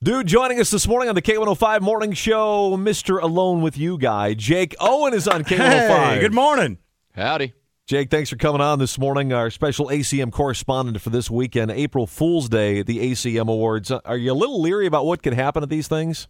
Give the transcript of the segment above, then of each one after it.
Dude, joining us this morning on the K105 Morning Show, Mr. Alone With You guy, Jake Owen is on K105. Hey, good morning. Howdy. Jake, thanks for coming on this morning. Our special ACM correspondent for this weekend, April Fool's Day at the ACM Awards. Are you a little leery about what could happen at these things?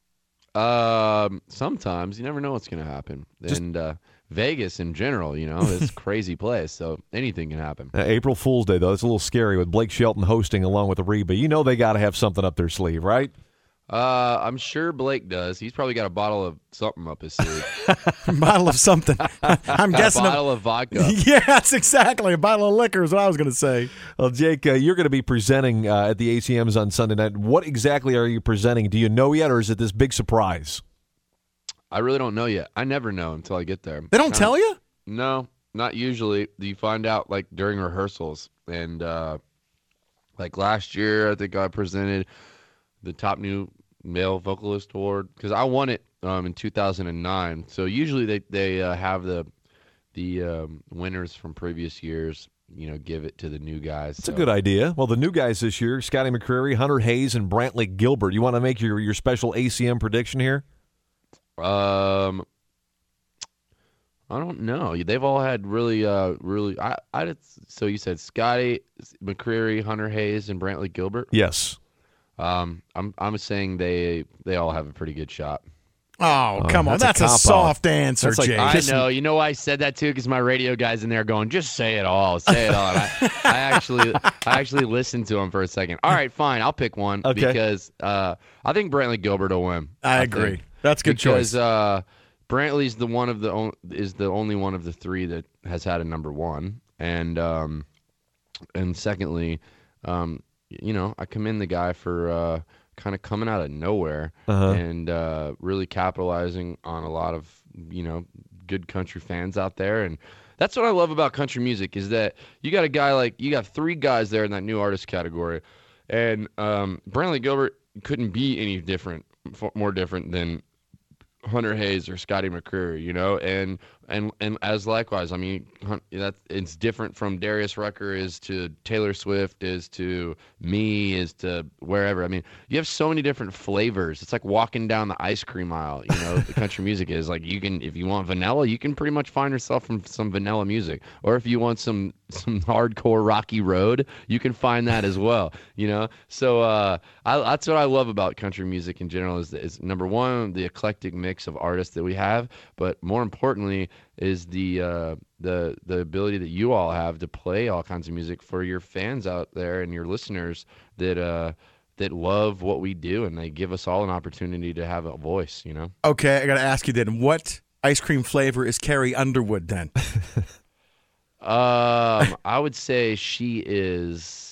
Sometimes. You never know what's going to happen. And Vegas in general, is a crazy place, so anything can happen. April Fool's Day, though, it's a little scary with Blake Shelton hosting along with Reba. You know they got to have something up their sleeve, right? I'm sure Blake does. He's probably got a bottle of something up his sleeve. Bottle of something. I'm guessing. A bottle of vodka. Yeah, that's exactly. A bottle of liquor is what I was going to say. Well, Jake, you're going to be presenting at the ACMs on Sunday night. What exactly are you presenting? Do you know yet, or is it this big surprise? I really don't know yet. I never know until I get there. They don't tell you? No, not usually. You find out during rehearsals. And last year, I think I presented the top new male vocalist award because I won it in 2009. So usually they have the winners from previous years, give it to the new guys. That's a good idea. Well, the new guys this year, Scotty McCreery, Hunter Hayes, and Brantley Gilbert. You want to make your special ACM prediction here? I don't know. They've all had really. So you said Scotty McCreery, Hunter Hayes, and Brantley Gilbert. Yes. I'm saying they all have a pretty good shot. Oh, come on. That's a soft answer, Jake. I know. You know why I said that, too? Because my radio guy's in there going, just say it all. Say it all. I actually listened to him for a second. All right, fine. I'll pick one because I think Brantley Gilbert will win. I agree. That's a good choice. Because Brantley's the only one of the three that has had a number one. And secondly, I commend the guy for kind of coming out of nowhere and really capitalizing on a lot of, good country fans out there. And that's what I love about country music is that you got a guy you got three guys there in that new artist category. And Brantley Gilbert couldn't be any more different than Hunter Hayes or Scotty McCreery, and as likewise, I mean, it's different from Darius Rucker is to Taylor Swift is to me is to wherever. I mean, you have so many different flavors. It's like walking down the ice cream aisle. The country music is like you can, if you want vanilla, you can pretty much find yourself from some vanilla music, or if you want some hardcore rocky road, you can find that as well. So that's what I love about country music in general is number one, the eclectic mix of artists that we have, but more importantly is the ability that you all have to play all kinds of music for your fans out there and your listeners that love what we do, and they give us all an opportunity to have a voice. Okay, I got to ask you then, what ice cream flavor is Carrie Underwood then? I would say she is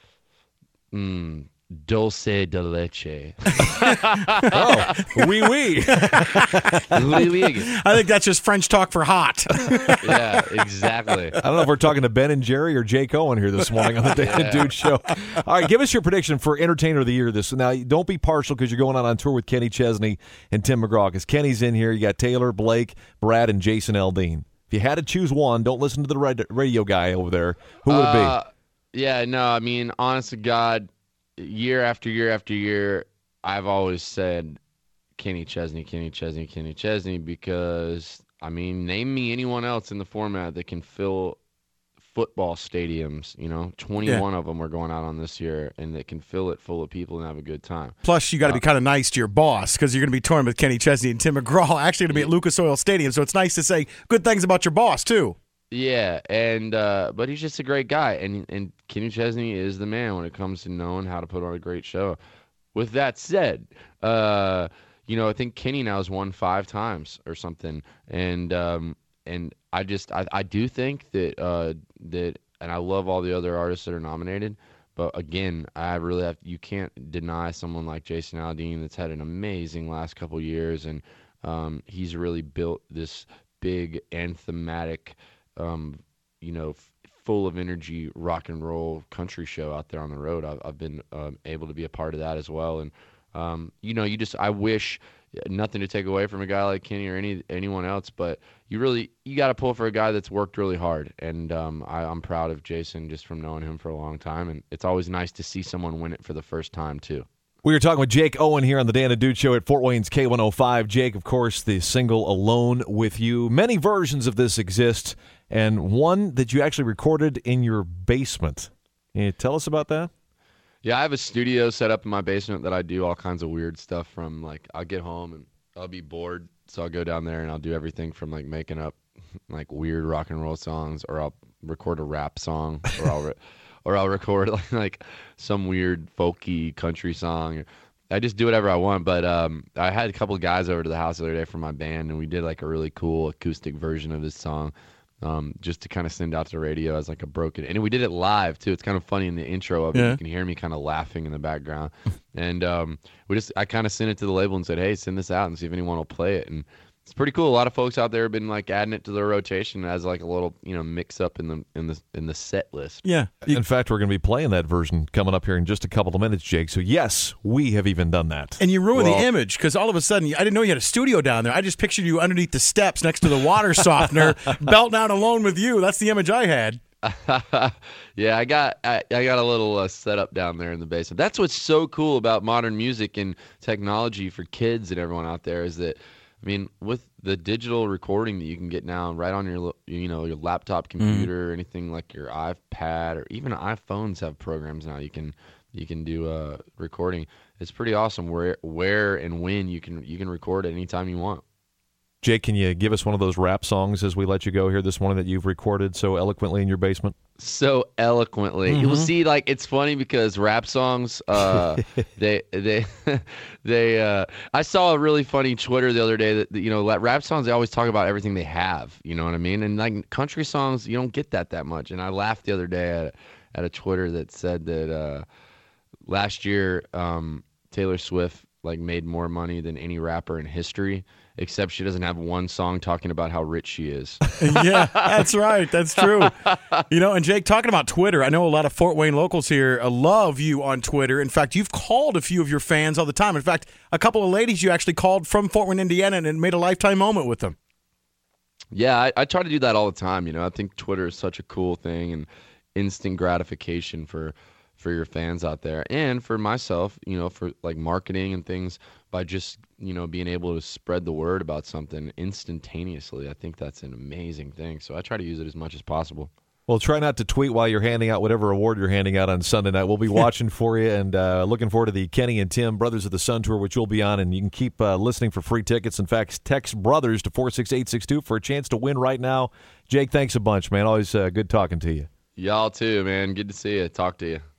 dulce de leche. Oh, oui, oui. Oui, oui. I think that's just French talk for hot. Yeah, exactly. I don't know if we're talking to Ben and Jerry or Jake Owen here this morning on the Day and Dude Show. All right, give us your prediction for Entertainer of the Year. Now, don't be partial because you're going on tour with Kenny Chesney and Tim McGraw because Kenny's in here. You got Taylor, Blake, Brad, and Jason Aldean. If you had to choose one, don't listen to the radio guy over there. Who would it be? Yeah, no, I mean, honest to God, year after year after year, I've always said Kenny Chesney because, I mean, name me anyone else in the format that can fill football stadiums. 21 of them are going out on this year, and that can fill it full of people and have a good time. Plus, you got to be kind of nice to your boss because you're going to be touring with Kenny Chesney and Tim McGraw. Actually, going to be at Lucas Oil Stadium, so it's nice to say good things about your boss too. Yeah, and but he's just a great guy, and Kenny Chesney is the man when it comes to knowing how to put on a great show. With that said, I think Kenny now has won 5 times or something, and I do think that and I love all the other artists that are nominated, but again, you can't deny someone like Jason Aldean that's had an amazing last couple years, and he's really built this big anthematic, full of energy rock and roll country show out there on the road. I've been able to be a part of that as well, and I wish, nothing to take away from a guy like Kenny or anyone else, but you got to pull for a guy that's worked really hard, and I'm proud of Jason just from knowing him for a long time, and it's always nice to see someone win it for the first time too. We were talking with Jake Owen here on the Dan and Dude Show at Fort Wayne's K105. Jake, of course, the single Alone With You. Many versions of this exist, and one that you actually recorded in your basement. Can you tell us about that? Yeah, I have a studio set up in my basement that I do all kinds of weird stuff from. Like, I'll get home and I'll be bored, so I'll go down there and I'll do everything from, like, making up, like, weird rock and roll songs, or I'll record a rap song, or I'll record like some weird folky country song. I just do whatever I want. But I had a couple of guys over to the house the other day from my band, and we did like a really cool acoustic version of this song, just to kind of send out to the radio as like a broken. And we did it live too. It's kind of funny in the intro of it. You can hear me kind of laughing in the background. And I kind of sent it to the label and said, "Hey, send this out and see if anyone will play it." And it's pretty cool. A lot of folks out there have been like adding it to their rotation as like a little, mix up in the set list. Yeah. In fact, we're going to be playing that version coming up here in just a couple of minutes, Jake. So yes, we have even done that. And you ruined the image, because all of a sudden, I didn't know you had a studio down there. I just pictured you underneath the steps next to the water softener, belting out Alone With You. That's the image I had. Yeah, I got a little setup down there in the basement. That's what's so cool about modern music and technology for kids and everyone out there, is that, I mean, with the digital recording that you can get now right on your your laptop computer, anything like your iPad, or even iPhones have programs now you can do recording. It's pretty awesome where and when you can record at any time you want. Jake, can you give us one of those rap songs as we let you go here this morning that you've recorded so eloquently in your basement? So eloquently. You'll see, like, it's funny because rap songs, they I saw a really funny Twitter the other day that, rap songs, they always talk about everything they have, you know what I mean? And like country songs, you don't get that much. And I laughed the other day at a Twitter that said that last year Taylor Swift like made more money than any rapper in history, except she doesn't have one song talking about how rich she is. Yeah, that's right. That's true. And Jake, talking about Twitter, I know a lot of Fort Wayne locals here love you on Twitter. In fact, you've called a few of your fans all the time. In fact, a couple of ladies you actually called from Fort Wayne, Indiana, and made a lifetime moment with them. Yeah, I try to do that all the time. I think Twitter is such a cool thing and instant gratification for your fans out there, and for myself, for like marketing and things, by just, being able to spread the word about something instantaneously. I think that's an amazing thing. So I try to use it as much as possible. Well, try not to tweet while you're handing out whatever award you're handing out on Sunday night. We'll be watching for you, and looking forward to the Kenny and Tim Brothers of the Sun Tour, which you'll be on, and you can keep listening for free tickets. In fact, text BROTHERS to 46862 for a chance to win right now. Jake, thanks a bunch, man. Always good talking to you. Y'all too, man. Good to see you. Talk to you.